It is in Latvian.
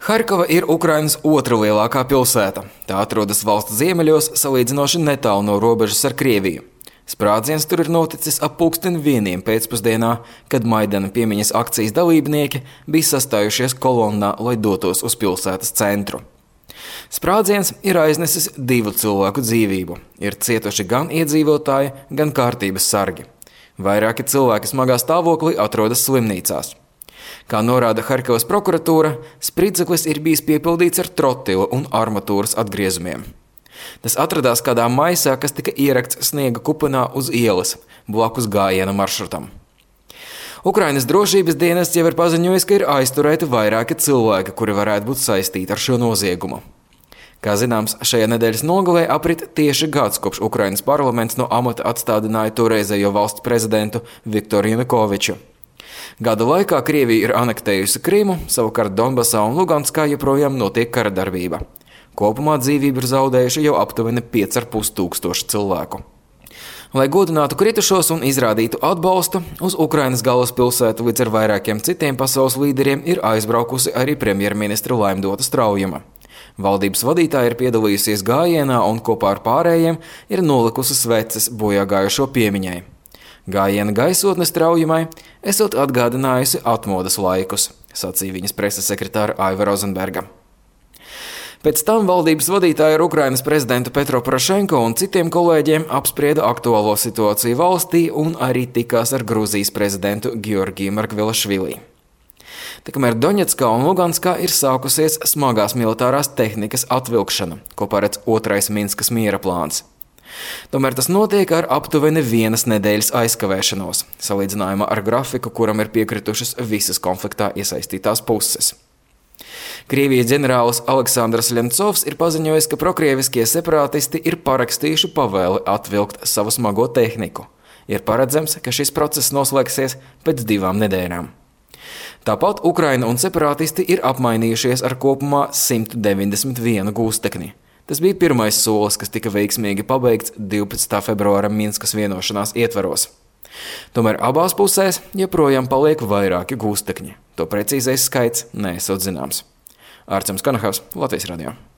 Harkova ir Ukrainas otra lielākā pilsēta. Tā atrodas valsts ziemeļos, salīdzinoši netālu no robežas ar Krieviju. Sprādziens tur ir noticis ap 1:00 pēcpusdienā, kad Maidana piemiņas akcijas dalībnieki bija sastājušies kolonnā, lai dotos uz pilsētas centru. Sprādziens ir aiznesis 2 cilvēku dzīvību. Ir cietuši gan iedzīvotāji, gan kārtības sargi. Vairāki cilvēki smagā stāvoklī atrodas slimnīcās. Kā norāda Harkovas prokuratūra, spridzeklis ir bijis piepildīts ar trotila un armatūras atgriezumiem. Tas atradās kādā maisā, kas tika ierakts sniega kupenā uz ielas, blakus gājiena maršrutam. Ukrainas drošības dienests jau ir paziņojis, ka ir aizturēti vairāki cilvēki, kuri varētu būt saistīti ar šo noziegumu. Kā zināms, šajā nedēļas nogalē aprit tieši gads, kopš Ukrainas parlaments no amata atstādināja toreizējo valsts prezidentu Viktoru Janukoviču. Gada laikā Krievija ir anektējusi Krimu, savukārt Donbasā un Luganskā joprojām notiek kara darbība. Kopumā dzīvību ir zaudējuši jau aptuveni 5,5 tūkstoši cilvēku. Lai godinātu kritušos un izrādītu atbalstu, uz Ukrainas galvaspilsētu līdz ar vairākiem citiem pasaules līderiem ir aizbraukusi arī premjerministra Laimdota Straujuma. Valdības vadītāja ir piedalījusies gājienā un kopā ar pārējiem ir nolikusi sveces bojāgājušo piemiņai. Gājiena gaisotne Straujumai esot atgādinājusi atmodas laikus, sacīja viņas preses sekretāra Aiva Rozenberga. Pēc tam valdības vadītāja ar Ukrainas prezidentu Petro Porošenko un citiem kolēģiem apsprieda aktuālo situāciju valstī un arī tikās ar Gruzijas prezidentu Georgiju Margvelašvili. Tikmēr Doņetskā un Luganskā ir sākusies smagās militārās tehnikas atvilkšana, ko paredz otrais Minskas miera plāns. Tomēr tas notiek ar aptuveni 1 nedēļas aizkavēšanos, salīdzinājumā ar grafiku, kuram ir piekritušas visas konfliktā iesaistītās puses. Krievijas ģenerālis Aleksandrs Ļencovs ir paziņojis, ka prokrieviskie separātisti ir parakstījuši pavēli atvilkt savu smago tehniku. Ir paredzams, ka šis process noslēgsies pēc 2 nedēļām. Tāpat Ukraina un separātisti ir apmainījušies ar kopumā 191 gūstekni. Tas bija pirmais solis, kas tika veiksmīgi pabeigts 12. februāra Minskas vienošanās ietvaros. Tomēr abās pusēs joprojām paliek vairāki gūstekņi. To precīzais skaits neesot zināms. Ārcems Kanahavs, Latvijas radio.